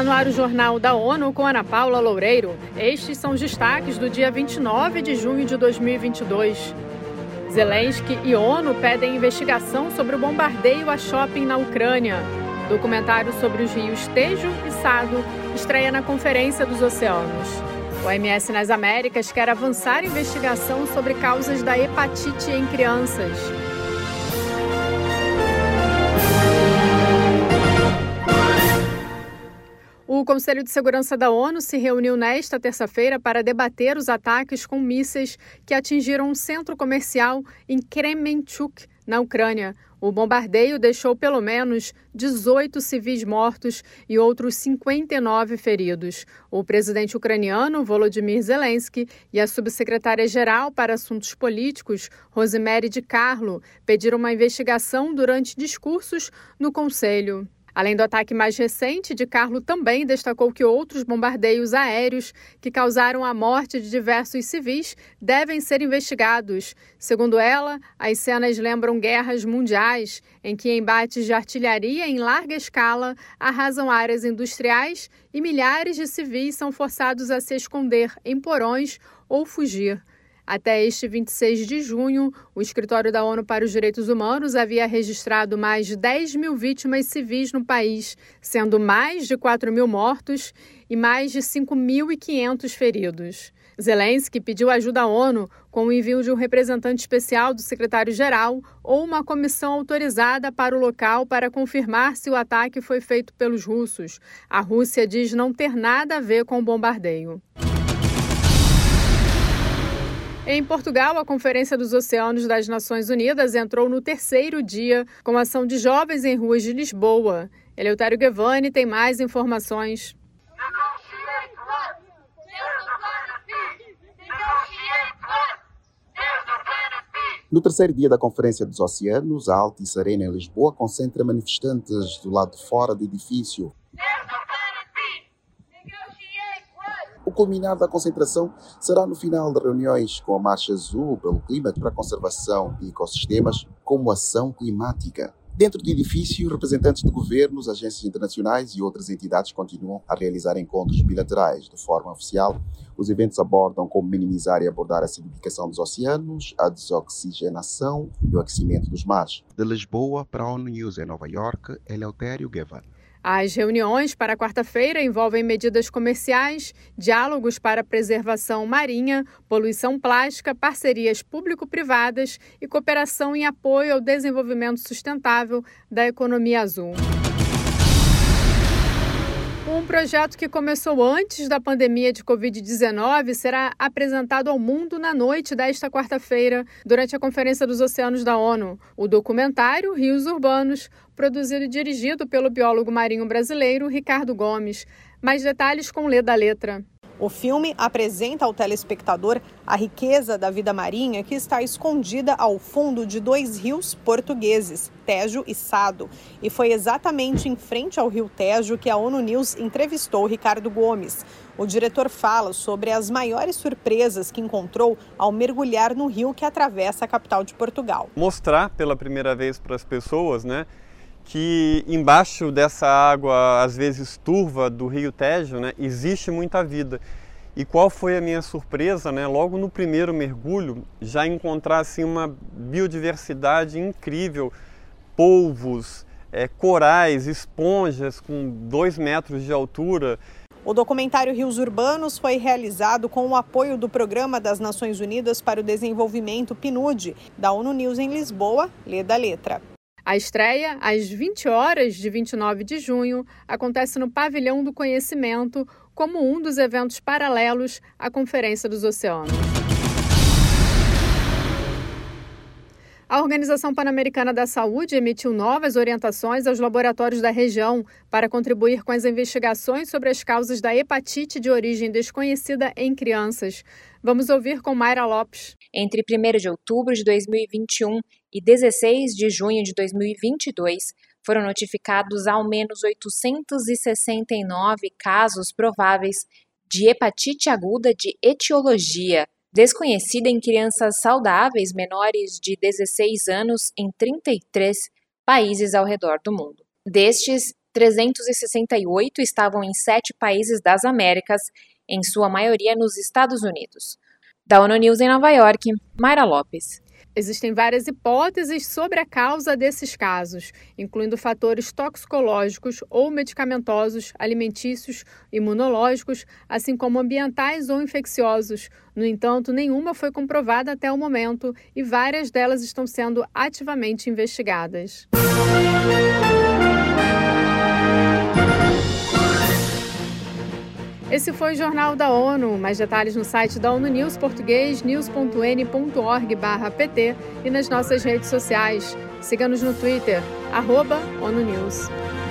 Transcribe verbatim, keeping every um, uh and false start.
Está no ar o Jornal da ONU com Ana Paula Loureiro. Estes são os destaques do dia vinte e nove de junho de dois mil e vinte e dois. Zelensky e ONU pedem investigação sobre o bombardeio a shopping na Ucrânia. Documentário sobre os rios Tejo e Sado estreia na Conferência dos Oceanos. O O M S nas Américas quer avançar a investigação sobre causas da hepatite em crianças. O Conselho de Segurança da ONU se reuniu nesta terça-feira para debater os ataques com mísseis que atingiram um centro comercial em Kremenchuk, na Ucrânia. O bombardeio deixou pelo menos dezoito civis mortos e outros cinquenta e nove feridos. O presidente ucraniano, Volodymyr Zelensky, e a subsecretária-geral para Assuntos Políticos, Rosemary Di Carlo, pediram uma investigação durante discursos no Conselho. Além do ataque mais recente, Di Carlo também destacou que outros bombardeios aéreos que causaram a morte de diversos civis devem ser investigados. Segundo ela, as cenas lembram guerras mundiais, em que embates de artilharia em larga escala arrasam áreas industriais e milhares de civis são forçados a se esconder em porões ou fugir. Até este vinte e seis de junho, o Escritório da ONU para os Direitos Humanos havia registrado mais de dez mil vítimas civis no país, sendo mais de quatro mil mortos e mais de cinco mil e quinhentos feridos. Zelensky pediu ajuda à ONU com o envio de um representante especial do secretário-geral ou uma comissão autorizada para o local para confirmar se o ataque foi feito pelos russos. A Rússia diz não ter nada a ver com o bombardeio. Em Portugal, a Conferência dos Oceanos das Nações Unidas entrou no terceiro dia com a ação de jovens em ruas de Lisboa. Eleutério Gevani tem mais informações. No terceiro dia da Conferência dos Oceanos, a Altice Arena em Lisboa concentra manifestantes do lado de fora do edifício. O culminar da concentração será no final de reuniões com a Marcha Azul pelo Clima para a Conservação de Ecossistemas como ação climática. Dentro do edifício, representantes de governos, agências internacionais e outras entidades continuam a realizar encontros bilaterais. De forma oficial, os eventos abordam como minimizar e abordar a acidificação dos oceanos, a desoxigenação e o aquecimento dos mares. De Lisboa para a ONU News em Nova York, Eleutério Gevani. As reuniões para quarta-feira envolvem medidas comerciais, diálogos para preservação marinha, poluição plástica, parcerias público-privadas e cooperação em apoio ao desenvolvimento sustentável da economia azul. Um projeto que começou antes da pandemia de covid dezenove será apresentado ao mundo na noite desta quarta-feira, durante a Conferência dos Oceanos da ONU. O documentário Rios Urbanos, produzido e dirigido pelo biólogo marinho brasileiro Ricardo Gomes. Mais detalhes com Lê da Letra. O filme apresenta ao telespectador a riqueza da vida marinha que está escondida ao fundo de dois rios portugueses, Tejo e Sado. E foi exatamente em frente ao rio Tejo que a ONU News entrevistou Ricardo Gomes. O diretor fala sobre as maiores surpresas que encontrou ao mergulhar no rio que atravessa a capital de Portugal. Mostrar pela primeira vez para as pessoas, né, que embaixo dessa água, às vezes turva, do rio Tejo, né, existe muita vida. E qual foi a minha surpresa, né, logo no primeiro mergulho, já encontrar assim, uma biodiversidade incrível, polvos, é, corais, esponjas com dois metros de altura. O documentário Rios Urbanos foi realizado com o apoio do Programa das Nações Unidas para o Desenvolvimento, P N U D, da ONU News em Lisboa, Lê da Letra. A estreia, às vinte horas de vinte e nove de junho, acontece no Pavilhão do Conhecimento, como um dos eventos paralelos à Conferência dos Oceanos. A Organização Pan-Americana da Saúde emitiu novas orientações aos laboratórios da região para contribuir com as investigações sobre as causas da hepatite de origem desconhecida em crianças. Vamos ouvir com Mayra Lopes. Entre primeiro de outubro de dois mil e vinte e um e dezesseis de junho de dois mil e vinte e dois, foram notificados ao menos oitocentos e sessenta e nove casos prováveis de hepatite aguda de etiologia desconhecida em crianças saudáveis menores de dezesseis anos em trinta e três países ao redor do mundo. Destes, trezentos e sessenta e oito estavam em sete países das Américas, em sua maioria nos Estados Unidos. Da ONU News em Nova York, Mayra Lopes. Existem várias hipóteses sobre a causa desses casos, incluindo fatores toxicológicos ou medicamentosos, alimentícios, imunológicos, assim como ambientais ou infecciosos. No entanto, nenhuma foi comprovada até o momento e várias delas estão sendo ativamente investigadas. Esse foi o Jornal da ONU. Mais detalhes no site da ONU News português, news ponto n ponto org barra p t e nas nossas redes sociais. Siga-nos no Twitter, arroba ONU News.